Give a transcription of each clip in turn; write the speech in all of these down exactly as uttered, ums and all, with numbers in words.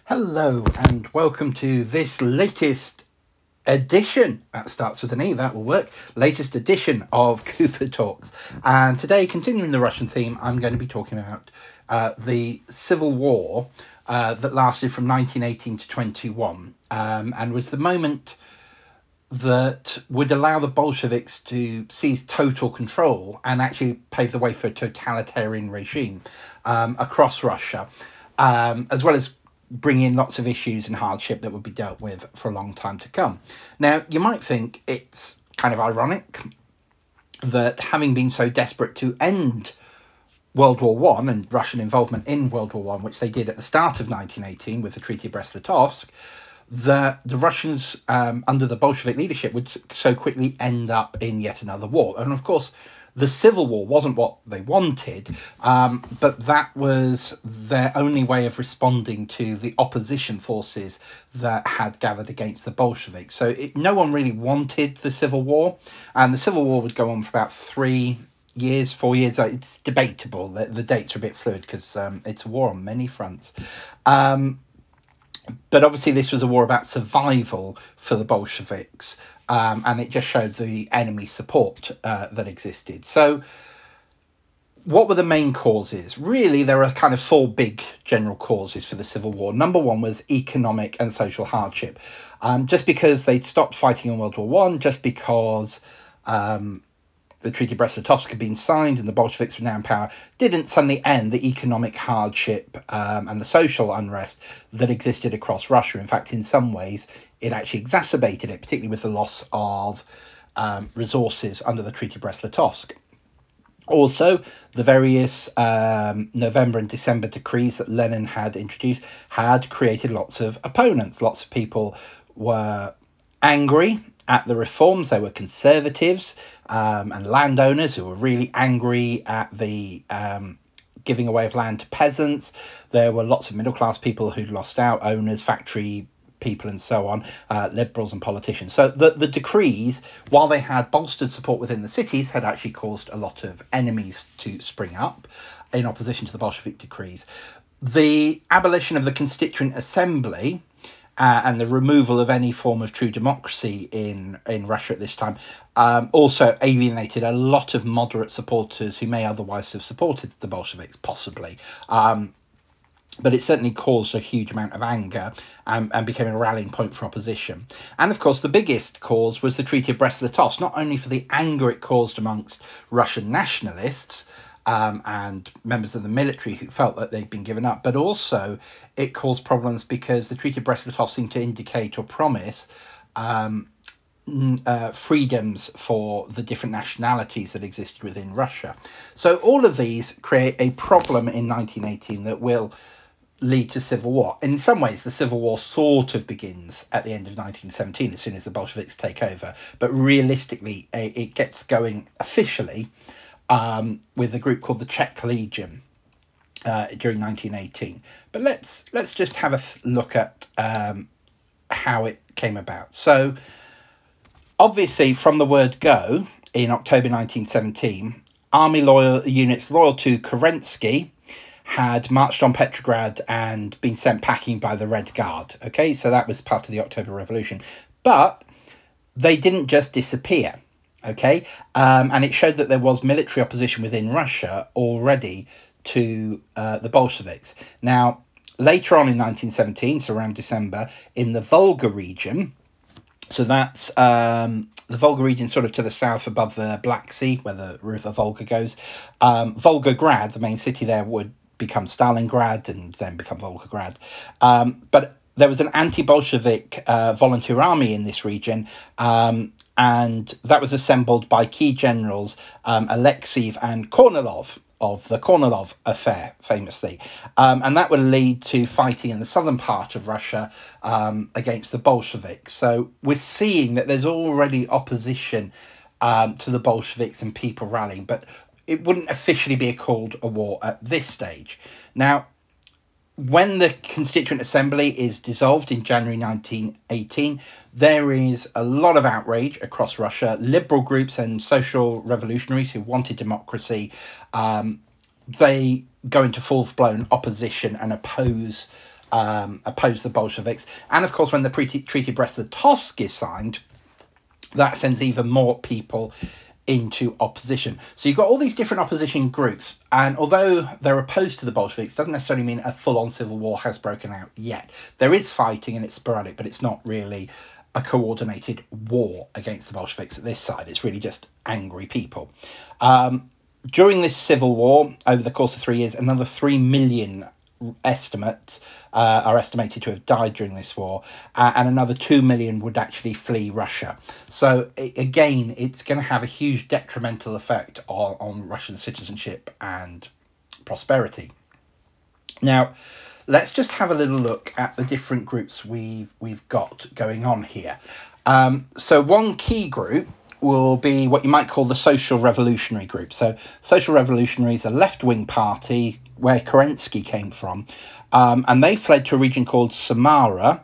Hello and welcome to this latest edition, that starts with an E, that will work, latest edition of Cooper Talks. And today, continuing the Russian theme, I'm going to be talking about uh, the Civil War uh, that lasted from nineteen eighteen to twenty-one um, and was the moment that would allow the Bolsheviks to seize total control and actually pave the way for a totalitarian regime um, across Russia, um, as well as bring in lots of issues and hardship that would be dealt with for a long time to come. Now, you might think it's kind of ironic that having been so desperate to end World War One and Russian involvement in World War One, which they did at the start of nineteen eighteen with the Treaty of Brest-Litovsk, that the Russians, um, under the Bolshevik leadership, would so quickly end up in yet another war. And of course, the Civil War wasn't what they wanted, um, but that was their only way of responding to the opposition forces that had gathered against the Bolsheviks. So it, no one really wanted the Civil War, and the Civil War would go on for about three years, four years. It's debatable. The, the dates are a bit fluid because um, it's a war on many fronts. Um, But obviously this was a war about survival for the Bolsheviks, um, and it just showed the enemy support uh, that existed. So what were the main causes? Really, there are kind of four big general causes for the Civil War. Number one was economic and social hardship. Um, just because they'd stopped fighting in World War One, just because um, the Treaty of Brest-Litovsk had been signed and the Bolsheviks were now in power, didn't suddenly end the economic hardship um, and the social unrest that existed across Russia. In fact, in some ways, it actually exacerbated it, particularly with the loss of um, resources under the Treaty of Brest-Litovsk. Also, the various um, November and December decrees that Lenin had introduced had created lots of opponents. Lots of people were angry at the reforms. They were conservatives um, and landowners who were really angry at the um, giving away of land to peasants. There were lots of middle-class people who'd lost out, owners, factory people and so on, uh, liberals and politicians. So the, the decrees, while they had bolstered support within the cities, had actually caused a lot of enemies to spring up in opposition to the Bolshevik decrees. The abolition of the Constituent Assembly Uh, and the removal of any form of true democracy in, in Russia at this time um, also alienated a lot of moderate supporters who may otherwise have supported the Bolsheviks, possibly. Um, but it certainly caused a huge amount of anger um, and became a rallying point for opposition. And of course, the biggest cause was the Treaty of Brest-Litovsk, not only for the anger it caused amongst Russian nationalists, Um, and members of the military who felt that they'd been given up, but also it caused problems because the Treaty of Brest-Litovsk seemed to indicate or promise um, uh, freedoms for the different nationalities that existed within Russia. So all of these create a problem in nineteen eighteen that will lead to civil war. In some ways, the Civil War sort of begins at the end of nineteen seventeen, as soon as the Bolsheviks take over, but realistically, it gets going officially Um, with a group called the Czech Legion uh, during nineteen eighteen. But let's let's just have a th- look at um, how it came about. So, obviously, from the word go, in October nineteen seventeen, army loyal units loyal to Kerensky had marched on Petrograd and been sent packing by the Red Guard. Okay, so that was part of the October Revolution. But they didn't just disappear. Okay, um, and it showed that there was military opposition within Russia already to uh, the Bolsheviks. Now, later on in nineteen seventeen, so around December, in the Volga region, so that's um, the Volga region sort of to the south above the Black Sea, where the river Volga goes, um, Volgograd, the main city there, would become Stalingrad and then become Volgograd. Um, but there was an anti-Bolshevik uh, volunteer army in this region, um, and that was assembled by key generals um, Alexeyev and Kornilov of the Kornilov affair, famously. Um, and that would lead to fighting in the southern part of Russia um, against the Bolsheviks. So we're seeing that there's already opposition um, to the Bolsheviks and people rallying, but it wouldn't officially be called a war at this stage. Now, when the Constituent Assembly is dissolved in January nineteen eighteen, there is a lot of outrage across Russia. Liberal groups and social revolutionaries who wanted democracy, um, they go into full-blown opposition and oppose um, oppose the Bolsheviks. And of course, when the Treaty, Treaty of Brest-Litovsk is signed, that sends even more people into opposition. So you've got all these different opposition groups, and although they're opposed to the Bolsheviks, doesn't necessarily mean a full-on civil war has broken out yet. There is fighting and it's sporadic, but it's not really a coordinated war against the Bolsheviks at this side. It's really just angry people. Um, during this civil war, over the course of three years, another three million estimates uh, are estimated to have died during this war, uh, and another two million would actually flee Russia. So it, again, it's going to have a huge detrimental effect on, on Russian citizenship and prosperity. Now, let's just have a little look at the different groups we've we've got going on here. Um, so one key group will be what you might call the Social Revolutionary group. So Social Revolutionary is a left-wing party where Kerensky came from, um, and they fled to a region called Samara,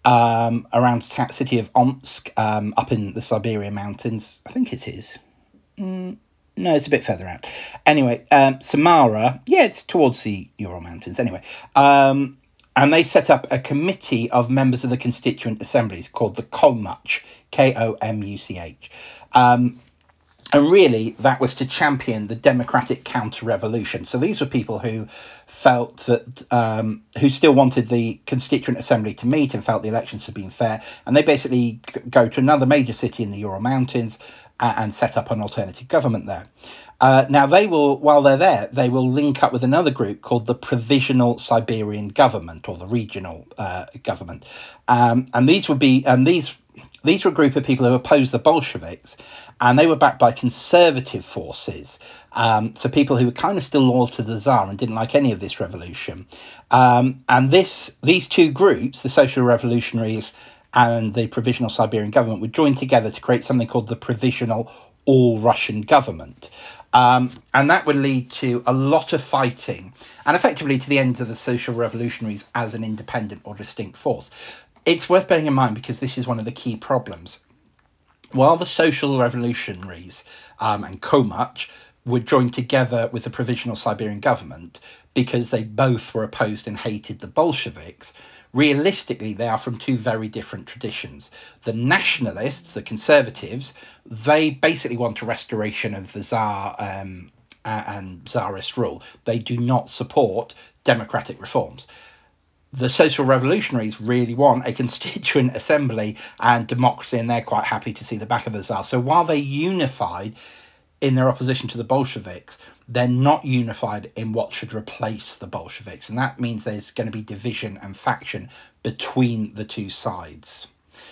um, around the city of Omsk, um, up in the Siberian mountains. I think it is. Mm. No, it's a bit further out. Anyway, um, Samara, yeah, it's towards the Ural Mountains. Anyway, um, and they set up a committee of members of the constituent assemblies called the Komuch, K O M U C H. Um, and really, that was to champion the democratic counter-revolution. So these were people who felt that, um, who still wanted the constituent assembly to meet and felt the elections had been fair. And they basically go to another major city in the Ural Mountains and set up an alternative government there. Uh, now, they will, while they're there, they will link up with another group called the Provisional Siberian Government, or the Regional uh, Government. Um, and these would be, and these these were a group of people who opposed the Bolsheviks, and they were backed by conservative forces. Um, so people who were kind of still loyal to the Tsar and didn't like any of this revolution. Um, and this these two groups, the Social Revolutionaries and the Provisional Siberian Government, would join together to create something called the Provisional All-Russian Government. Um, and that would lead to a lot of fighting and effectively to the end of the Social Revolutionaries as an independent or distinct force. It's worth bearing in mind because this is one of the key problems. While the Social Revolutionaries um, and Komuch would join together with the Provisional Siberian Government because they both were opposed and hated the Bolsheviks, realistically, they are from two very different traditions. The nationalists, the conservatives, they basically want a restoration of the Tsar um, and Tsarist rule. They do not support democratic reforms. The Social Revolutionaries really want a constituent assembly and democracy, and they're quite happy to see the back of the Tsar. So while they're unified in their opposition to the Bolsheviks, they're not unified in what should replace the Bolsheviks. And that means there's going to be division and faction between the two sides.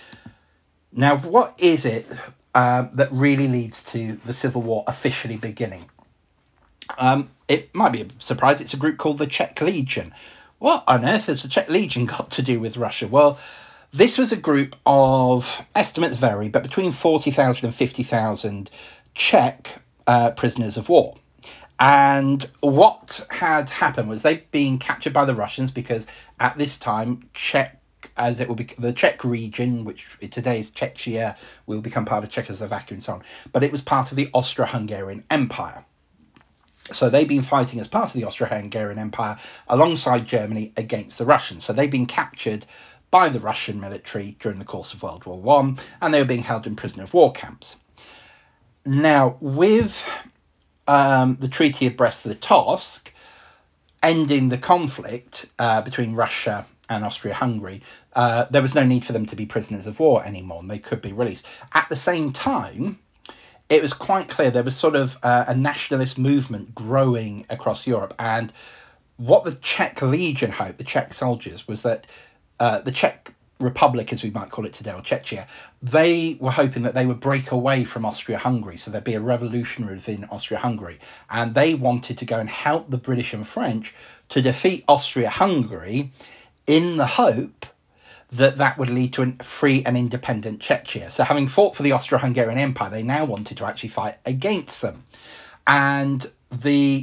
Now, what is it uh, that really leads to the Civil War officially beginning? Um, it might be a surprise. It's a group called the Czech Legion. What on earth has the Czech Legion got to do with Russia? Well, this was a group of, estimates vary, but between forty thousand and fifty thousand Czech uh, prisoners of war. And what had happened was they'd been captured by the Russians because at this time, Czech, as it will be, the Czech region, which today is Czechia, will become part of Czechoslovakia and so on. But it was part of the Austro-Hungarian Empire. So they've been fighting as part of the Austro-Hungarian Empire alongside Germany against the Russians. So they've been captured by the Russian military during the course of World War One, and they were being held in prisoner of war camps. Now, with um, the Treaty of Brest-Litovsk ending the conflict uh, between Russia and Austria-Hungary, uh, there was no need for them to be prisoners of war anymore, and they could be released. At the same time, it was quite clear there was sort of uh, a nationalist movement growing across Europe. And what the Czech Legion hoped, the Czech soldiers, was that uh, the Czech Republic, as we might call it today, or Czechia, they were hoping that they would break away from Austria-Hungary. So there'd be a revolution within Austria-Hungary. And they wanted to go and help the British and French to defeat Austria-Hungary in the hope that that would lead to a free and independent Czechia. So having fought for the Austro-Hungarian Empire, they now wanted to actually fight against them. And the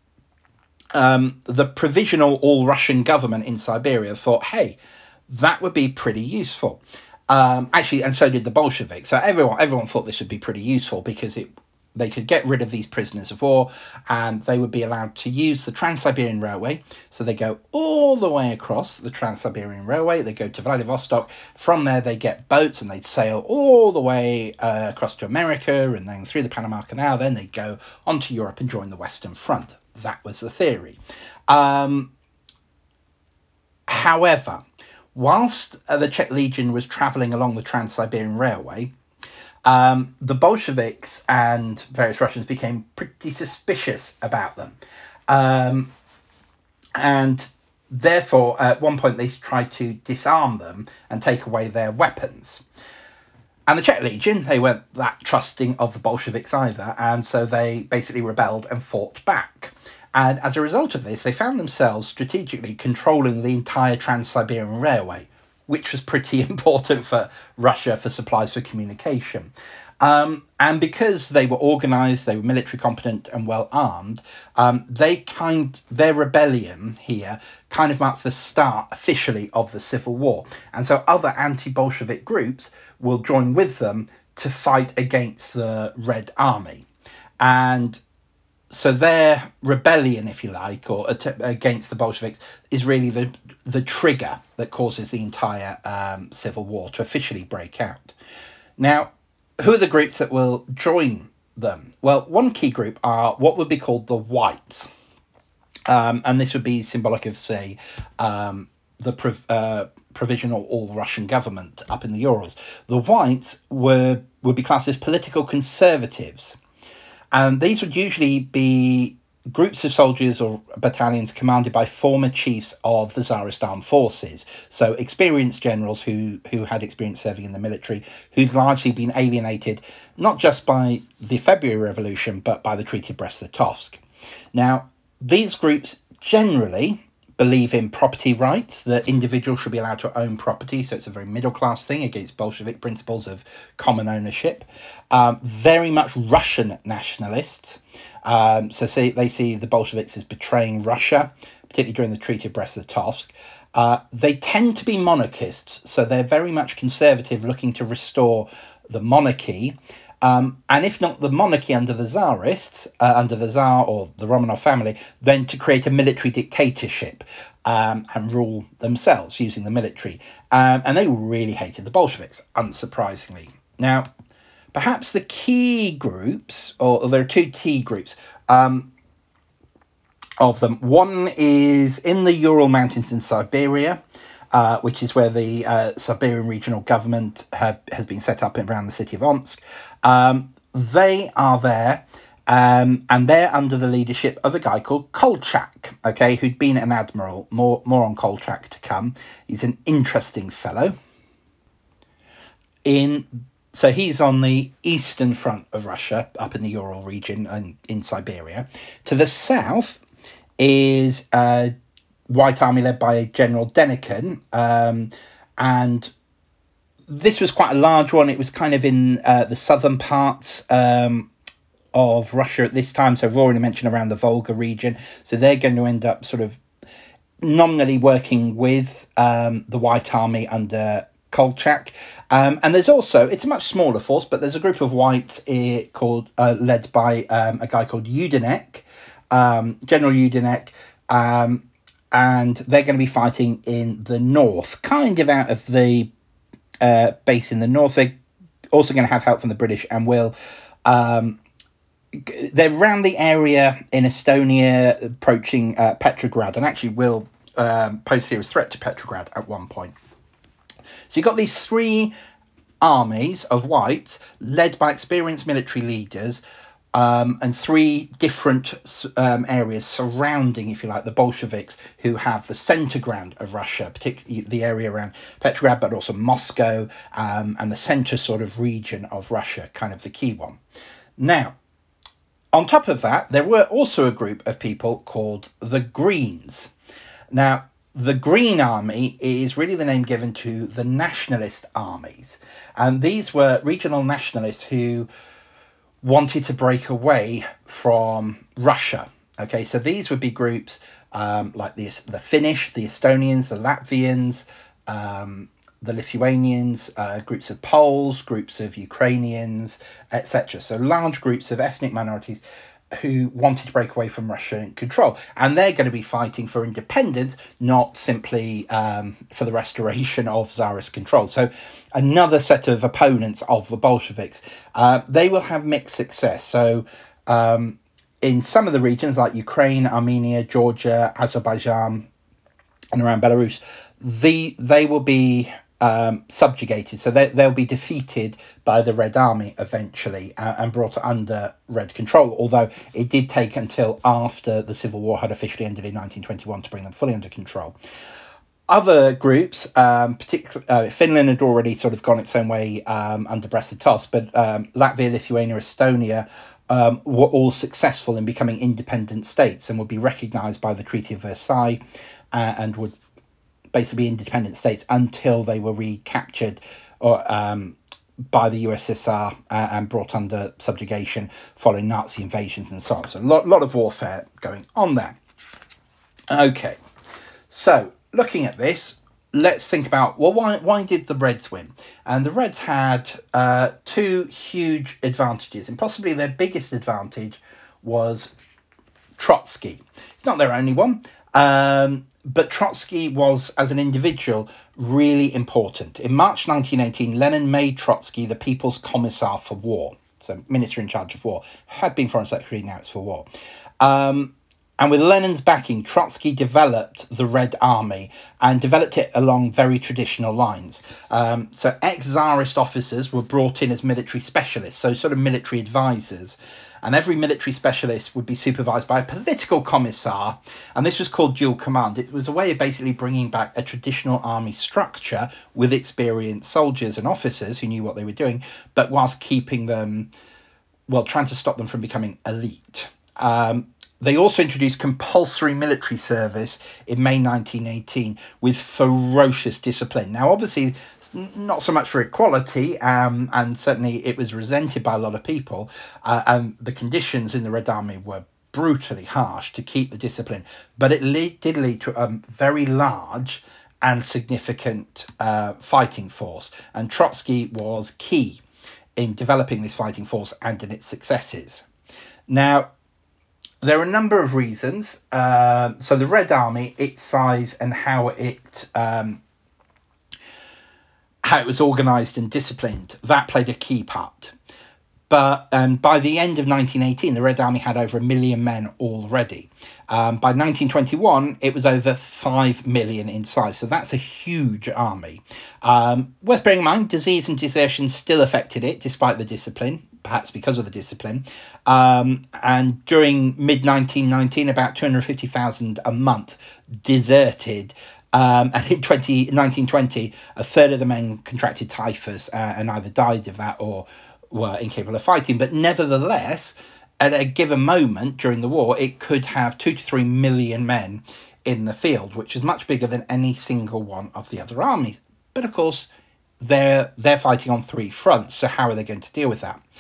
um, the provisional all-Russian government in Siberia thought, hey, that would be pretty useful. Um, actually, and so did the Bolsheviks. So everyone everyone thought this would be pretty useful because it they could get rid of these prisoners of war, and they would be allowed to use the Trans-Siberian Railway. So they go all the way across the Trans-Siberian Railway. They go to Vladivostok. From there, they get boats and they'd sail all the way uh, across to America and then through the Panama Canal. Then they'd go onto Europe and join the Western Front. That was the theory. Um, however, whilst uh, the Czech Legion was travelling along the Trans-Siberian Railway, um, the Bolsheviks and various Russians became pretty suspicious about them. Um, and therefore, at one point, they tried to disarm them and take away their weapons. And the Czech Legion, they weren't that trusting of the Bolsheviks either, and so they basically rebelled and fought back. And as a result of this, they found themselves strategically controlling the entire Trans-Siberian Railway, which was pretty important for Russia for supplies for communication. Um, and because they were organised, they were military competent and well armed, um, they kind their rebellion here kind of marks the start officially of the Civil War. And so other anti-Bolshevik groups will join with them to fight against the Red Army. And so their rebellion, if you like, or att- against the Bolsheviks, is really the the trigger that causes the entire um, Civil War to officially break out. Now, who are the groups that will join them? Well, one key group are what would be called the Whites. Um, and this would be symbolic of, say, um, the prov- uh, provisional all-Russian government up in the Urals. The Whites were would be classed as political conservatives. And these would usually be groups of soldiers or battalions commanded by former chiefs of the Tsarist armed forces. So experienced generals who, who had experience serving in the military, who'd largely been alienated, not just by the February Revolution, but by the Treaty of Brest-Litovsk. Now, these groups generally believe in property rights, that individuals should be allowed to own property, so it's a very middle-class thing against Bolshevik principles of common ownership. Um, very much Russian nationalists, um, so see, they see the Bolsheviks as betraying Russia, particularly during the Treaty of Brest-Litovsk. Uh, they tend to be monarchists, so they're very much conservative, looking to restore the monarchy. Um, and if not the monarchy under the Tsarists, uh, under the Tsar or the Romanov family, then to create a military dictatorship um, and rule themselves using the military. Um, and they really hated the Bolsheviks, unsurprisingly. Now, perhaps the key groups, or, or there are two key groups um, of them. One is in the Ural Mountains in Siberia, Uh, which is where the uh, Siberian regional government have, has been set up around the city of Omsk. Um, they are there, um, and they're under the leadership of a guy called Kolchak, okay, who'd been an admiral. More, more on Kolchak to come. He's an interesting fellow. In So he's on the eastern front of Russia, up in the Ural region and in Siberia. To the south is Uh, White Army led by General Denikin, um, and this was quite a large one. It was kind of in uh, the southern parts um, of Russia at this time, so I've already mentioned around the Volga region, so they're going to end up sort of nominally working with um, the White Army under Kolchak. Um, and there's also, it's a much smaller force, but there's a group of Whites uh, called, uh, led by um, a guy called Yudenek, um, General Yudenek, um, and they're going to be fighting in the north, kind of out of the uh, base in the north. They're also going to have help from the British and will... Um, they're around the area in Estonia, approaching uh, Petrograd, and actually will um, pose a serious threat to Petrograd at one point. So you've got these three armies of Whites, led by experienced military leaders, Um, and three different um, areas surrounding, if you like, the Bolsheviks, who have the centre ground of Russia, particularly the area around Petrograd, but also Moscow, um, and the centre sort of region of Russia, kind of the key one. Now, on top of that, there were also a group of people called the Greens. Now, the Green Army is really the name given to the nationalist armies. And these were regional nationalists who wanted to break away from Russia. Okay, so these would be groups um, like the the Finnish, the Estonians, the Latvians, um, the Lithuanians, uh, groups of Poles, groups of Ukrainians, et cetera. So large groups of ethnic minorities who wanted to break away from Russian control. And they're going to be fighting for independence, not simply um, for the restoration of Tsarist control. So another set of opponents of the Bolsheviks. Uh, they will have mixed success. So um, in some of the regions like Ukraine, Armenia, Georgia, Azerbaijan, and around Belarus, the they will be um, subjugated. So they, they'll be defeated by the Red Army eventually uh, and brought under Red control, although it did take until after the Civil War had officially ended in nineteen twenty-one to bring them fully under control. Other groups, um, particularly uh, Finland had already sort of gone its own way um, under Brest-Litovsk, but um, Latvia, Lithuania, Estonia um, were all successful in becoming independent states and would be recognised by the Treaty of Versailles uh, and would basically be independent states until they were recaptured or um, by the U S S R uh, and brought under subjugation following Nazi invasions and so on. So a lot, lot of warfare going on there. Okay, so looking at this, let's think about, well, why why did the Reds win? And the Reds had uh, two huge advantages, and possibly their biggest advantage was Trotsky. It's not their only one. Um, but Trotsky was, as an individual, really important. In March nineteen eighteen, Lenin made Trotsky the People's Commissar for War, so Minister in charge of war. Had been Foreign Secretary, now it's for war. Um, and with Lenin's backing, Trotsky developed the Red Army and developed it along very traditional lines. Um, so ex-Tsarist officers were brought in as military specialists, so sort of military advisors. And every military specialist would be supervised by a political commissar, and this was called dual command. It was a way of basically bringing back a traditional army structure with experienced soldiers and officers who knew what they were doing, but whilst keeping them, well, trying to stop them from becoming elite. Um, they also introduced compulsory military service in May nineteen eighteen with ferocious discipline. Now, obviously, not so much for equality, um, and certainly it was resented by a lot of people, uh, and the conditions in the Red Army were brutally harsh to keep the discipline, but it lead, did lead to a very large and significant uh, fighting force, and Trotsky was key in developing this fighting force and in its successes. Now, there are a number of reasons. Uh, so the Red Army, its size and how it um, how it was organised and disciplined, that played a key part. But um, by the end of nineteen eighteen, the Red Army had over a million men already. Um, by nineteen twenty-one, it was over five million in size. So that's a huge army. Um, worth bearing in mind, disease and desertion still affected it, despite the discipline, perhaps because of the discipline. Um, and during mid nineteen nineteen, about two hundred fifty thousand a month deserted. Um, and in nineteen twenty, a third of the men contracted typhus uh, and either died of that or were incapable of fighting. But nevertheless, at a given moment during the war, it could have two to three million men in the field, which is much bigger than any single one of the other armies. But of course, they're they're fighting on three fronts, so how are they going to deal with that?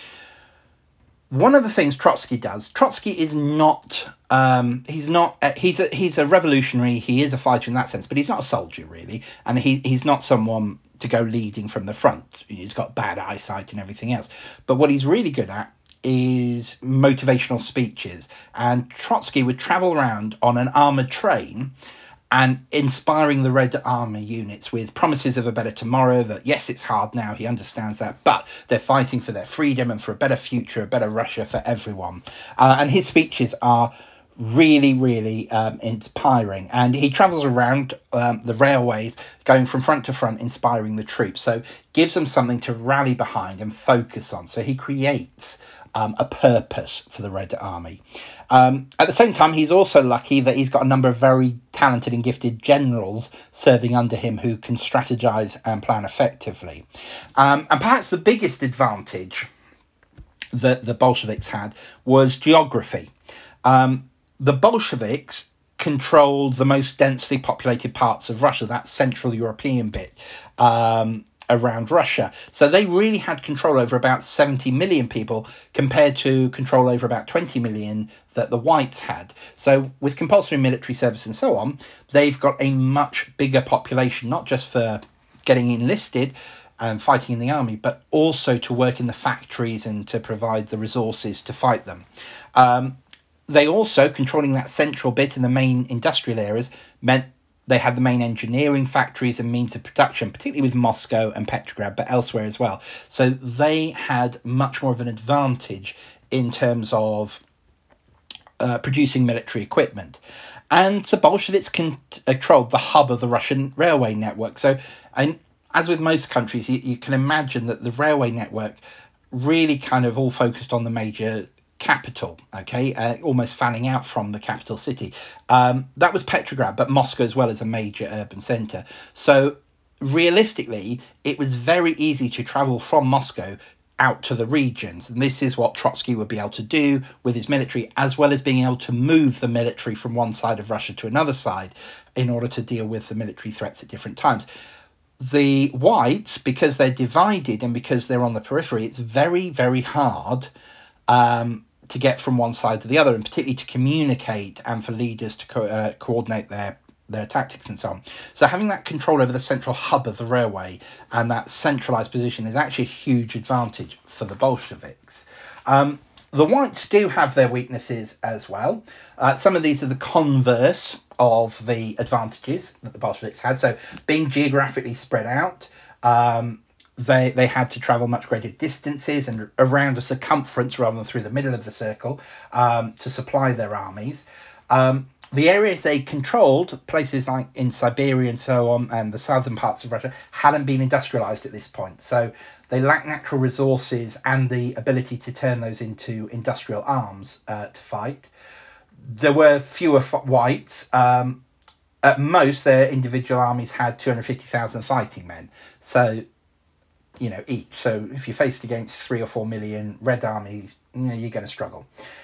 One of the things Trotsky does, Trotsky is not, um, he's not, uh, he's a, he's a revolutionary, he is a fighter in that sense, but he's not a soldier really, and he he's not someone to go leading from the front. He's got bad eyesight and everything else. But what he's really good at is motivational speeches, and Trotsky would travel around on an armoured train and inspiring the Red Army units with promises of a better tomorrow, that yes, it's hard now, he understands that, but they're fighting for their freedom and for a better future, a better Russia for everyone. Uh, and his speeches are really, really um, inspiring. And he travels around um, the railways, going from front to front, inspiring the troops. So gives them something to rally behind and focus on. So he creates um, a purpose for the Red Army. Um, at the same time, he's also lucky that he's got a number of very talented and gifted generals serving under him who can strategize and plan effectively. Um, and perhaps the biggest advantage that the Bolsheviks had was geography. Um, the Bolsheviks controlled the most densely populated parts of Russia, that Central European bit um, around Russia. So they really had control over about seventy million people compared to control over about twenty million that the Whites had. So with compulsory military service and so on, they've got a much bigger population, not just for getting enlisted and fighting in the army, but also to work in the factories and to provide the resources to fight them. Um, they also, controlling that central bit in the main industrial areas, meant they had the main engineering factories and means of production, particularly with Moscow and Petrograd, but elsewhere as well. So they had much more of an advantage in terms of uh, producing military equipment. And the Bolsheviks controlled the hub of the Russian railway network. So, and as with most countries, you, you can imagine that the railway network really kind of all focused on the major capital, okay, uh, almost fanning out from the capital city. Um, that was Petrograd, but Moscow as well as a major urban centre. So realistically, it was very easy to travel from Moscow out to the regions. And this is what Trotsky would be able to do with his military, as well as being able to move the military from one side of Russia to another side in order to deal with the military threats at different times. The whites, because they're divided and because they're on the periphery, it's very, very hard um, to get from one side to the other, and particularly to communicate and for leaders to co- uh, coordinate their their tactics and so on. So having that control over the central hub of the railway and that centralised position is actually a huge advantage for the Bolsheviks. Um, the whites do have their weaknesses as well. Uh, some of these are the converse of the advantages that the Bolsheviks had. So being geographically spread out, um, they they had to travel much greater distances and around a circumference rather than through the middle of the circle um, to supply their armies. Um, the areas they controlled, places like in Siberia and so on, and the southern parts of Russia, hadn't been industrialized at this point. So they lacked natural resources and the ability to turn those into industrial arms uh, to fight. There were fewer f- whites. Um, at most, their individual armies had two hundred fifty thousand fighting men. So, you know, each. So if you're faced against three or four million red armies, you know, you're going to struggle.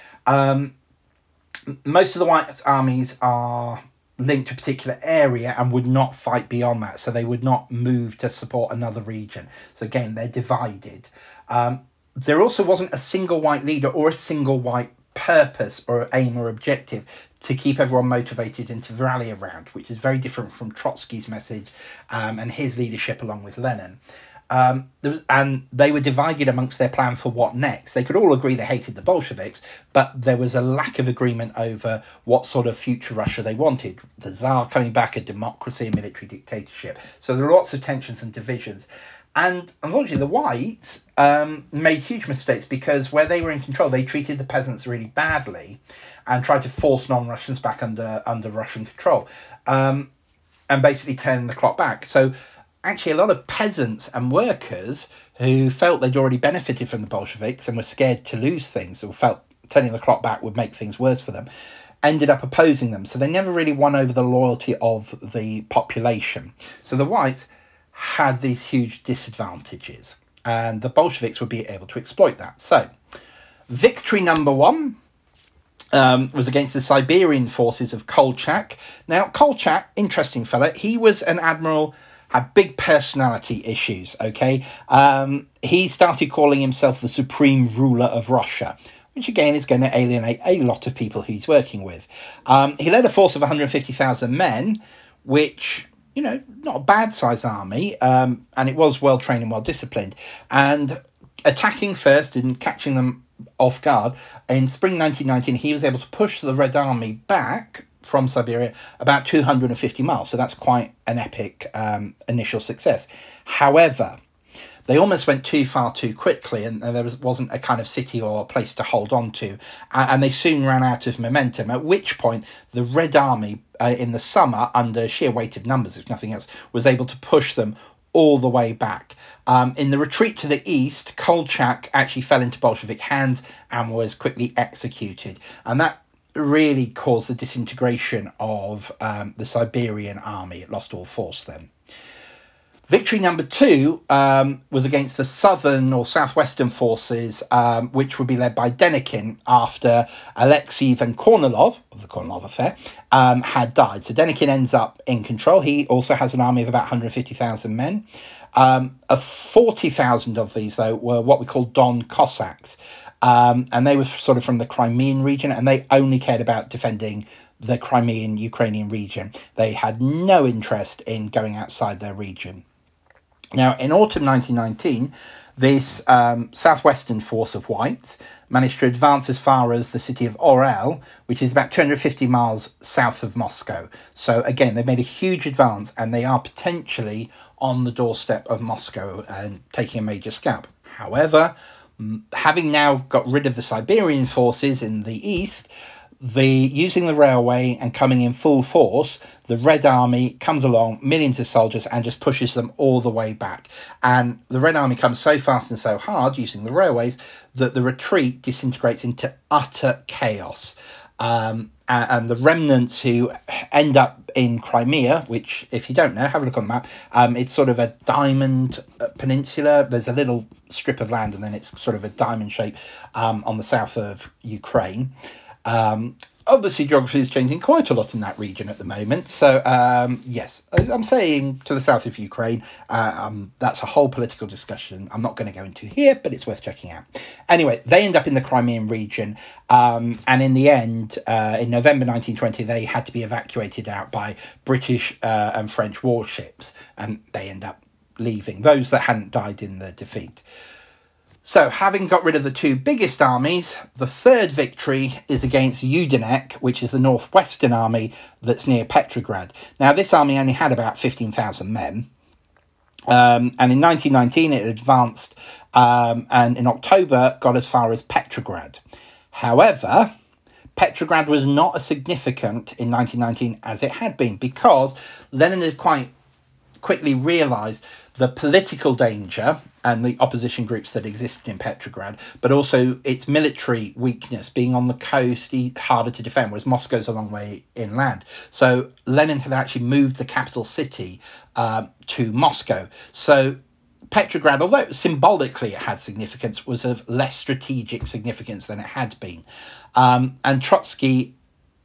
Um, most of the white armies are linked to a particular area and would not fight beyond that. So they would not move to support another region. So again, they're divided. Um, there also wasn't a single white leader or a single white purpose or aim or objective to keep everyone motivated and to rally around, which is very different from Trotsky's message um, and his leadership along with Lenin. Um, there was, and they were divided amongst their plan for what next. They could all agree they hated the Bolsheviks, but there was a lack of agreement over what sort of future Russia they wanted. The Tsar coming back, a democracy, a military dictatorship. So there were lots of tensions and divisions. And unfortunately, the whites um, made huge mistakes because where they were in control, they treated the peasants really badly and tried to force non-Russians back under under Russian control um, and basically turn the clock back. So actually, a lot of peasants and workers who felt they'd already benefited from the Bolsheviks and were scared to lose things or felt turning the clock back would make things worse for them, ended up opposing them. So they never really won over the loyalty of the population. So the whites had these huge disadvantages, and the Bolsheviks would be able to exploit that. So victory number one um, was against the Siberian forces of Kolchak. Now, Kolchak, interesting fella, he was an admiral, had big personality issues, okay? Um, he started calling himself the supreme ruler of Russia, which again is going to alienate a lot of people who he's working with. Um, he led a force of one hundred fifty thousand men, which, you know, not a bad sized army, um, and it was well trained and well disciplined. And attacking first and catching them off guard, in spring nineteen nineteen, he was able to push the Red Army back from Siberia about two hundred fifty miles. So that's quite an epic um, initial success. However, they almost went too far too quickly, and there was, wasn't a kind of city or a place to hold on to. And they soon ran out of momentum, at which point the Red Army, uh, in the summer, under sheer weight of numbers, if nothing else, was able to push them all the way back. Um, in the retreat to the east, Kolchak actually fell into Bolshevik hands and was quickly executed. And that really caused the disintegration of um, the Siberian army. It lost all force then. Victory number two um, was against the southern or southwestern forces, um, which would be led by Denikin after Alexei von Kornilov, of the Kornilov affair, um, had died. So Denikin ends up in control. He also has an army of about one hundred fifty thousand men. Um, of forty thousand of these, though, were what we call Don Cossacks. Um, and they were sort of from the Crimean region, and they only cared about defending the Crimean Ukrainian region. They had no interest in going outside their region. Now, in autumn nineteen nineteen, this um, southwestern force of whites managed to advance as far as the city of Orel, which is about two hundred fifty miles south of Moscow. So again, they've made a huge advance, and they are potentially on the doorstep of Moscow and taking a major scalp. However, having now got rid of the Siberian forces in the east, the using the railway and coming in full force, the Red Army comes along, millions of soldiers, and just pushes them all the way back. And the Red Army comes so fast and so hard using the railways that the retreat disintegrates into utter chaos. Um, and, and the remnants who end up in Crimea, which, if you don't know, have a look on the map. Um, it's sort of a diamond peninsula. There's a little strip of land, and then it's sort of a diamond shape um, on the south of Ukraine. Um, obviously, geography is changing quite a lot in that region at the moment. So, um, yes, I'm saying to the south of Ukraine. Uh, um, that's a whole political discussion I'm not going to go into here, but it's worth checking out. Anyway, they end up in the Crimean region. Um, and in the end, uh, in November nineteen twenty, they had to be evacuated out by British uh, and French warships. And they end up leaving, those that hadn't died in the defeat. So, having got rid of the two biggest armies, the third victory is against Yudenek, which is the northwestern army that's near Petrograd. Now, this army only had about fifteen thousand men. Um, and in nineteen nineteen, it advanced um, and in October got as far as Petrograd. However, Petrograd was not as significant in nineteen nineteen as it had been, because Lenin had quite quickly realised the political danger and the opposition groups that existed in Petrograd, but also its military weakness, being on the coast, harder to defend, whereas Moscow's a long way inland. So Lenin had actually moved the capital city um, to Moscow. So Petrograd, although symbolically it had significance, was of less strategic significance than it had been. Um, and Trotsky,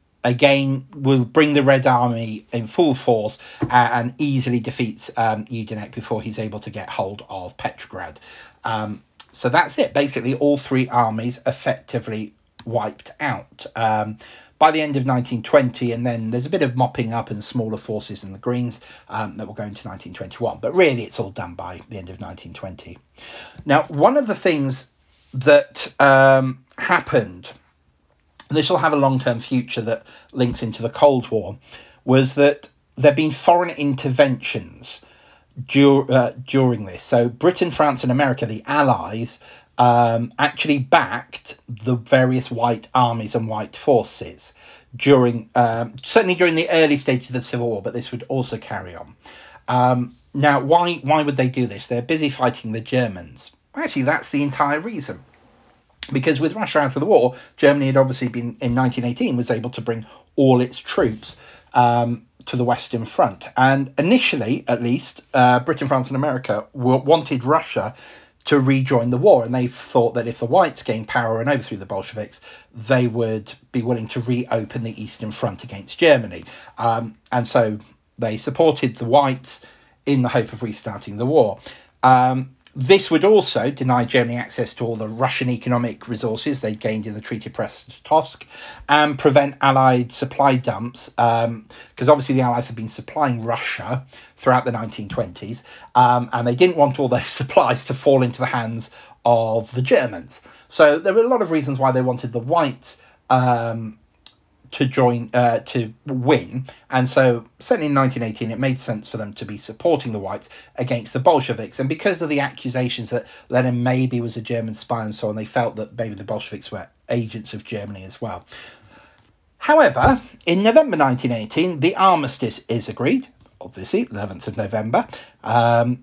again, will bring the Red Army in full force uh, and easily defeats um, Yudenek before he's able to get hold of Petrograd. Um, so that's it. Basically, all three armies effectively wiped out um, by the end of nineteen twenty. And then there's a bit of mopping up and smaller forces in the Greens um, that will go into nineteen twenty-one. But really, it's all done by the end of nineteen twenty. Now, one of the things that um, happened, this will have a long-term future that links into the Cold War, was that there have been foreign interventions dur- uh, during this. So Britain, France and America, the Allies, um, actually backed the various white armies and white forces during, um, certainly during the early stages of the Civil War, but this would also carry on. Um, now, why, why would they do this? They're busy fighting the Germans. Actually, that's the entire reason. Because with Russia out of the war, Germany had obviously been, in nineteen eighteen, was able to bring all its troops um, to the Western Front. And initially, at least, uh, Britain, France and America were, wanted Russia to rejoin the war. And they thought that if the whites gained power and overthrew the Bolsheviks, they would be willing to reopen the Eastern Front against Germany. Um, and so they supported the whites in the hope of restarting the war. Um, This would also deny Germany access to all the Russian economic resources they'd gained in the Treaty of Brest-Litovsk and prevent Allied supply dumps, because um, obviously the Allies had been supplying Russia throughout the nineteen twenties, um, and they didn't want all those supplies to fall into the hands of the Germans. So there were a lot of reasons why they wanted the whites um, to join, uh, to win. And so certainly in nineteen eighteen, it made sense for them to be supporting the whites against the Bolsheviks. And because of the accusations that Lenin maybe was a German spy and so on, they felt that maybe the Bolsheviks were agents of Germany as well. However, in November nineteen eighteen, the armistice is agreed, obviously, eleventh of November. Um,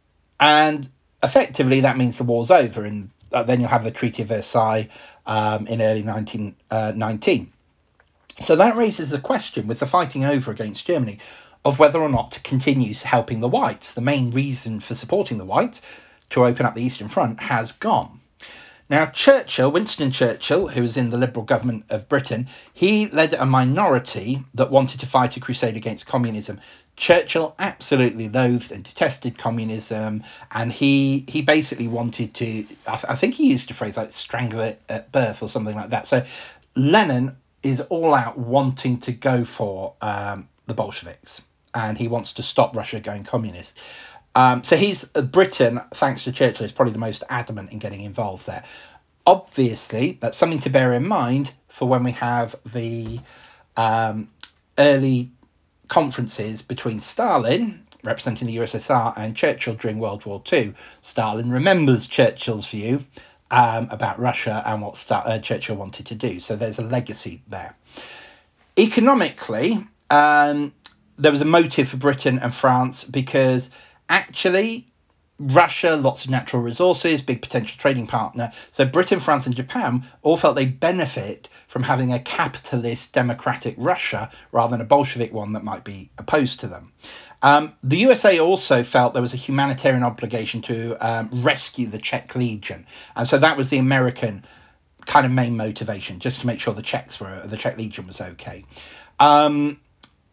and effectively, that means the war's over. And uh, then you'll have the Treaty of Versailles um, in early nineteen nineteen. So that raises the question, with the fighting over against Germany, of whether or not to continue helping the whites. The main reason for supporting the whites, to open up the Eastern Front, has gone. Now, Churchill, Winston Churchill, who was in the Liberal government of Britain, he led a minority that wanted to fight a crusade against communism. Churchill absolutely loathed and detested communism, and he he basically wanted to, I, I think he used a phrase like strangle it at birth or something like that. So Lenin is all out wanting to go for um, the Bolsheviks, and he wants to stop Russia going communist. Um, so he's uh, Britain, thanks to Churchill, is probably the most adamant in getting involved there. Obviously, that's something to bear in mind for when we have the um, early conferences between Stalin, representing the U S S R, and Churchill during World War Two. Stalin remembers Churchill's view um, about Russia and what Sta- uh, Churchill wanted to do. So there's a legacy there. Economically, um, there was a motive for Britain and France because actually Russia, lots of natural resources, big potential trading partner. So Britain, France and Japan all felt they benefit from having a capitalist democratic Russia rather than a Bolshevik one that might be opposed to them. Um, the U S A also felt there was a humanitarian obligation to um, rescue the Czech Legion. And so that was the American kind of main motivation, just to make sure the Czechs were, the Czech Legion was okay. Um,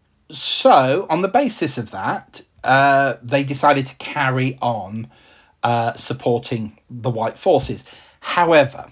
so on the basis of that, uh, they decided to carry on uh, supporting the White forces. However,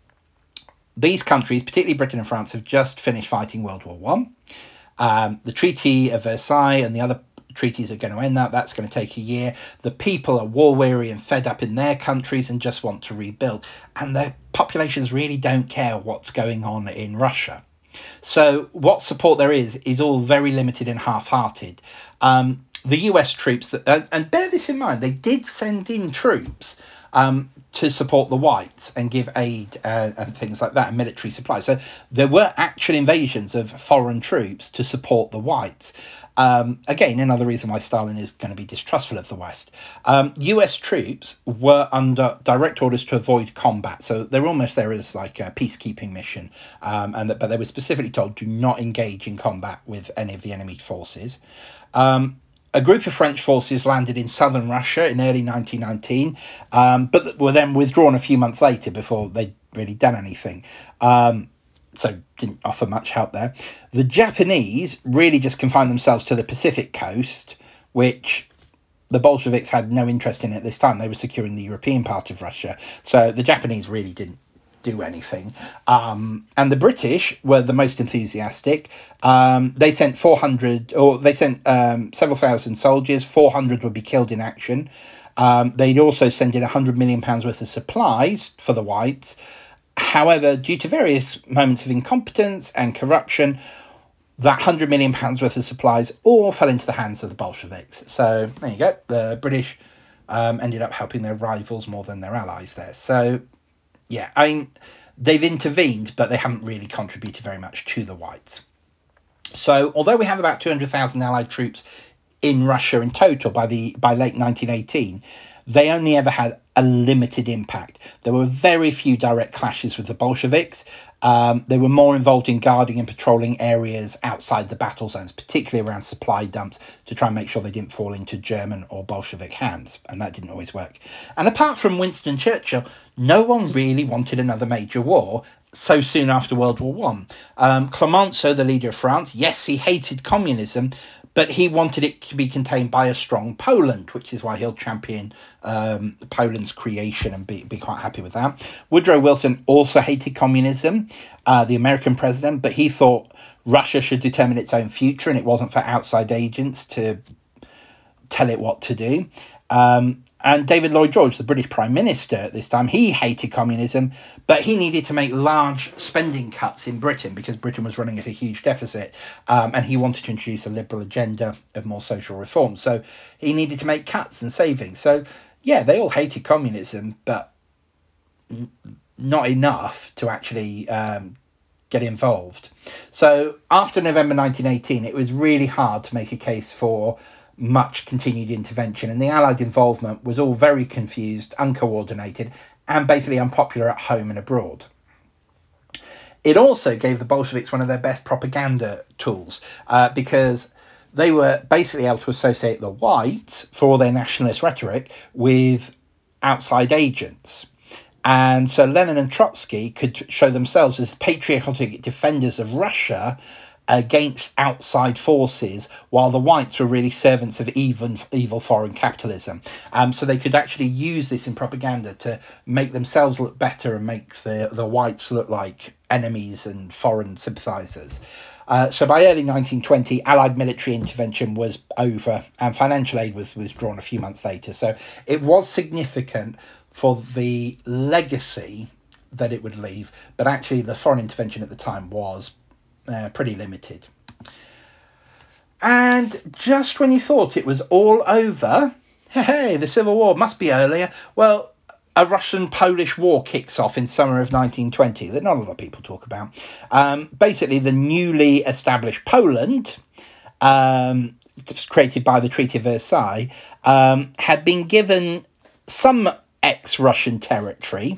these countries, particularly Britain and France, have just finished fighting World War One. Um, the Treaty of Versailles and the other treaties are going to end that. That's going to take a year. The people are war weary and fed up in their countries and just want to rebuild. And the populations really don't care what's going on in Russia. So what support there is, is all very limited and half-hearted. Um, the U S troops, that, uh, and bear this in mind, they did send in troops um, to support the whites and give aid uh, and things like that, and military supplies. So there were actual invasions of foreign troops to support the whites. Um, again, another reason why Stalin is going to be distrustful of the West. Um, U S troops were under direct orders to avoid combat. So they were almost there as like a peacekeeping mission. Um, and But they were specifically told do not engage in combat with any of the enemy forces. Um, a group of French forces landed in southern Russia in early nineteen nineteen, um, but were then withdrawn a few months later before they'd really done anything. Um, so didn't offer much help there. The Japanese really just confined themselves to the Pacific coast, which the Bolsheviks had no interest in at this time. They were securing the European part of Russia. So the Japanese really didn't do anything. Um, and the British were the most enthusiastic. Um, they sent four hundred, or they sent um, several thousand soldiers. four hundred would be killed in action. Um, they'd also send in one hundred million pounds worth of supplies for the whites. However, due to various moments of incompetence and corruption, that one hundred million pounds worth of supplies all fell into the hands of the Bolsheviks. So there you go. The British um, ended up helping their rivals more than their allies there. So, yeah, I mean, they've intervened, but they haven't really contributed very much to the whites. So although we have about two hundred thousand Allied troops in Russia in total by the by late nineteen eighteen, they only ever had a limited impact. There were very few direct clashes with the Bolsheviks. Um, they were more involved in guarding and patrolling areas outside the battle zones, particularly around supply dumps, to try and make sure they didn't fall into German or Bolshevik hands, and that didn't always work. And apart from Winston Churchill, no one really wanted another major war so soon after World War One. Um, Clemenceau, the leader of France, yes, he hated communism, but he wanted it to be contained by a strong Poland, which is why he'll champion um, Poland's creation and be, be quite happy with that. Woodrow Wilson also hated communism, uh, the American president, but he thought Russia should determine its own future and it wasn't for outside agents to tell it what to do. Um, and David Lloyd George, the British Prime Minister at this time, he hated communism, but he needed to make large spending cuts in Britain because Britain was running at a huge deficit, um, and he wanted to introduce a liberal agenda of more social reform. So he needed to make cuts and savings. So, yeah, they all hated communism, but n- not enough to actually um, get involved. So after November nineteen eighteen, it was really hard to make a case for much continued intervention, and the Allied involvement was all very confused, uncoordinated, and basically unpopular at home and abroad. It also gave the Bolsheviks one of their best propaganda tools, uh, because they were basically able to associate the whites, for all their nationalist rhetoric, with outside agents. And so Lenin and Trotsky could show themselves as patriotic defenders of Russia against outside forces, while the whites were really servants of evil, evil foreign capitalism. Um, so they could actually use this in propaganda to make themselves look better and make the, the whites look like enemies and foreign sympathisers. Uh, so by early nineteen twenty, Allied military intervention was over and financial aid was withdrawn a few months later. So it was significant for the legacy that it would leave, but actually the foreign intervention at the time was uh, pretty limited. And just when you thought it was all over, hey, the Civil War must be earlier. Well, a Russian-Polish war kicks off in summer of nineteen twenty that not a lot of people talk about. Um, basically, the newly established Poland, um, created by the Treaty of Versailles, um, had been given some ex-Russian territory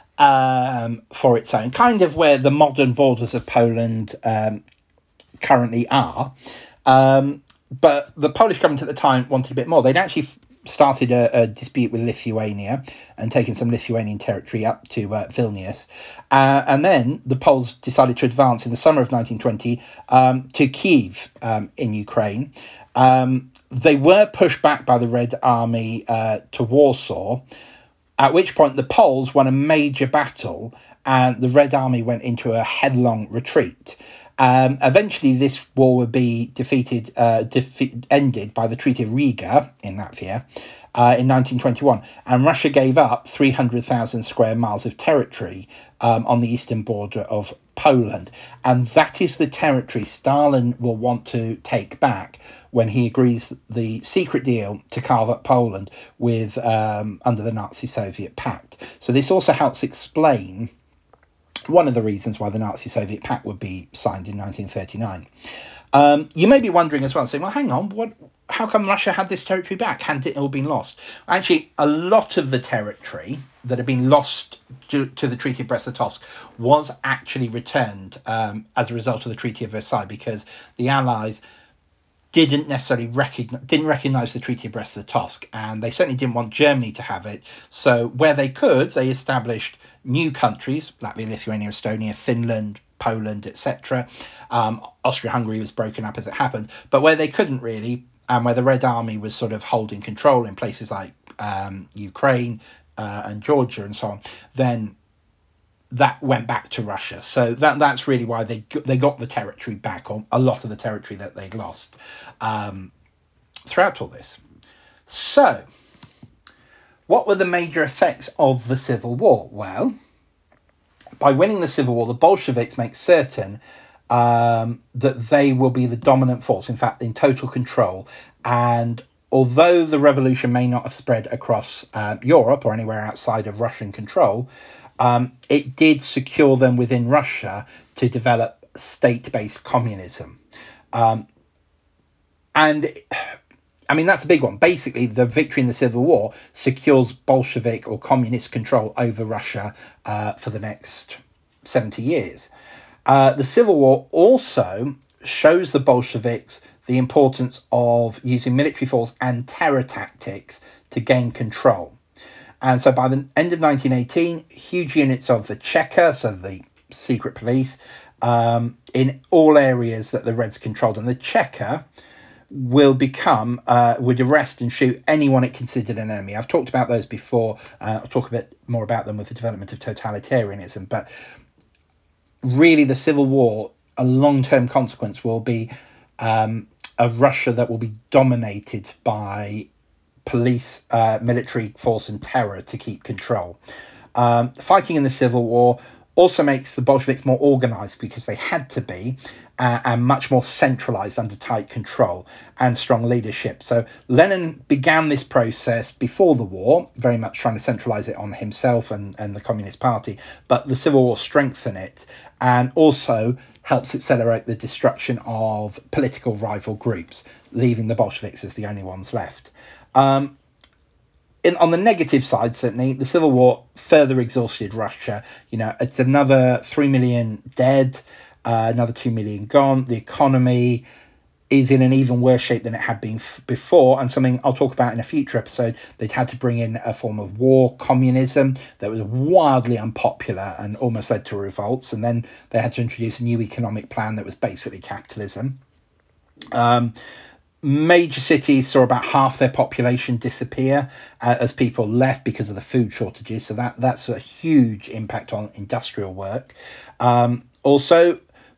um, for its own, kind of where the modern borders of Poland um, currently are. Um, but the Polish government at the time wanted a bit more. They'd actually f- started a, a dispute with Lithuania and taken some Lithuanian territory up to uh, Vilnius. Uh, and then the Poles decided to advance in the summer of nineteen twenty um, to Kyiv um, in Ukraine. Um, they were pushed back by the Red Army uh, to Warsaw, at which point the Poles won a major battle and the Red Army went into a headlong retreat. Um, eventually, this war would be defeated, uh, defe- ended by the Treaty of Riga in Latvia uh, in nineteen twenty-one, and Russia gave up three hundred thousand square miles of territory um, on the eastern border of Poland, and that is the territory Stalin will want to take back when he agrees the secret deal to carve up Poland with um, under the Nazi-Soviet pact. So this also helps explain one of the reasons why the Nazi-Soviet pact would be signed in nineteen thirty-nine. Um, you may be wondering as well, saying, well, hang on, what? How come Russia had this territory back? Hadn't it all been lost? Actually, a lot of the territory that had been lost to, to the Treaty of Brest-Litovsk was actually returned um, as a result of the Treaty of Versailles, because the Allies didn't necessarily recognize, didn't recognise the Treaty of Brest-Litovsk, and they certainly didn't want Germany to have it. So where they could, they established new countries, Latvia, Lithuania, Estonia, Finland, Poland, et cetera. Um, Austria-Hungary was broken up as it happened. But where they couldn't really, and where the Red Army was sort of holding control in places like um, Ukraine uh, and Georgia and so on, then that went back to Russia. So that that's really why they they got the territory back, or a lot of the territory that they'd lost um, throughout all this. So, what were the major effects of the Civil War? Well, by winning the Civil War, the Bolsheviks make certain um, that they will be the dominant force, in fact, in total control. And although the revolution may not have spread across uh, Europe or anywhere outside of Russian control, um, it did secure them within Russia to develop state-based communism. Um, and, I mean, that's a big one. Basically, the victory in the Civil War secures Bolshevik or communist control over Russia uh, for the next seventy years. Uh, the Civil War also shows the Bolsheviks the importance of using military force and terror tactics to gain control. And so by the end of nineteen eighteen, huge units of the Cheka, so the secret police, um, in all areas that the Reds controlled. And the Cheka will become, uh, would arrest and shoot anyone it considered an enemy. I've talked about those before. Uh, I'll talk a bit more about them with the development of totalitarianism. But really, the Civil War, a long-term consequence will be um, a Russia that will be dominated by police, uh, military force and terror to keep control. Um, fighting in the Civil War also makes the Bolsheviks more organised, because they had to be, uh, and much more centralised under tight control and strong leadership. So Lenin began this process before the war, very much trying to centralise it on himself and, and the Communist Party, but the Civil War strengthened it and also helps accelerate the destruction of political rival groups, leaving the Bolsheviks as the only ones left. Um, in, on the negative side, certainly, the Civil War further exhausted Russia. You know, it's another three million dead, uh, another two million gone. The economy is in an even worse shape than it had been f- before, and something I'll talk about in a future episode. They'd had to bring in a form of war communism that was wildly unpopular and almost led to revolts, and then they had to introduce a new economic plan that was basically capitalism. Um, Major cities saw about half their population disappear uh, as people left because of the food shortages. So that that's a huge impact on industrial work. Um, also,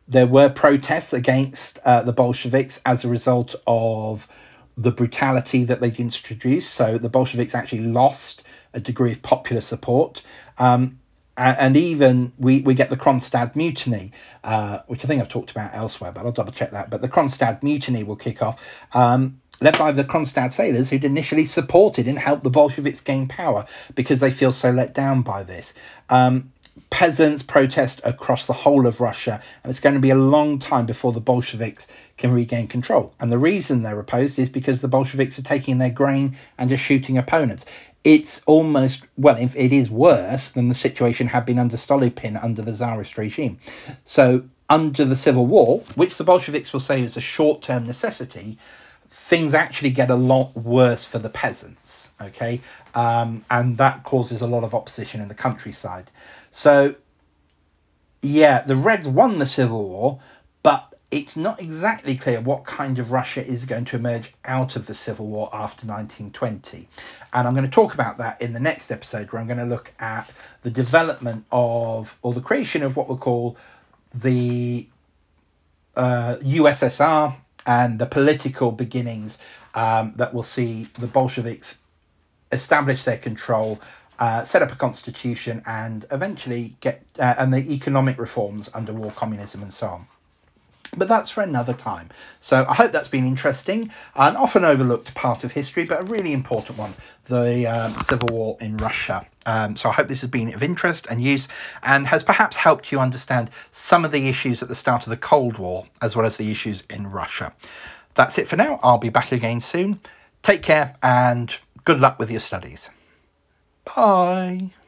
there were protests against uh, the Bolsheviks as a result of the brutality that they introduced. So the Bolsheviks actually lost a degree of popular support. Um, and even we, we get the Kronstadt Mutiny, uh, which I think I've talked about elsewhere, but I'll double check that. But the Kronstadt Mutiny will kick off, um, led by the Kronstadt sailors who'd initially supported and helped the Bolsheviks gain power because they feel so let down by this. Um, peasants protest across the whole of Russia, and it's going to be a long time before the Bolsheviks can regain control. And the reason they're opposed is because the Bolsheviks are taking their grain and just shooting opponents. It's almost, well, if it is worse than the situation had been under Stolypin under the Tsarist regime. So under the Civil War, which the Bolsheviks will say is a short-term necessity, things actually get a lot worse for the peasants, okay? Um, and that causes a lot of opposition in the countryside. So, yeah, the Reds won the Civil War, but it's not exactly clear what kind of Russia is going to emerge out of the Civil War after nineteen twenty. And I'm going to talk about that in the next episode, where I'm going to look at the development of, or the creation of what we'll call the uh, U S S R and the political beginnings um, that will see the Bolsheviks establish their control, uh, set up a constitution, and eventually get, uh, and the economic reforms under war communism and so on. But that's for another time. So I hope that's been interesting. An often overlooked part of history, but a really important one, the um, Civil War in Russia. Um, so I hope this has been of interest and use, and has perhaps helped you understand some of the issues at the start of the Cold War, as well as the issues in Russia. That's it for now. I'll be back again soon. Take care and good luck with your studies. Bye.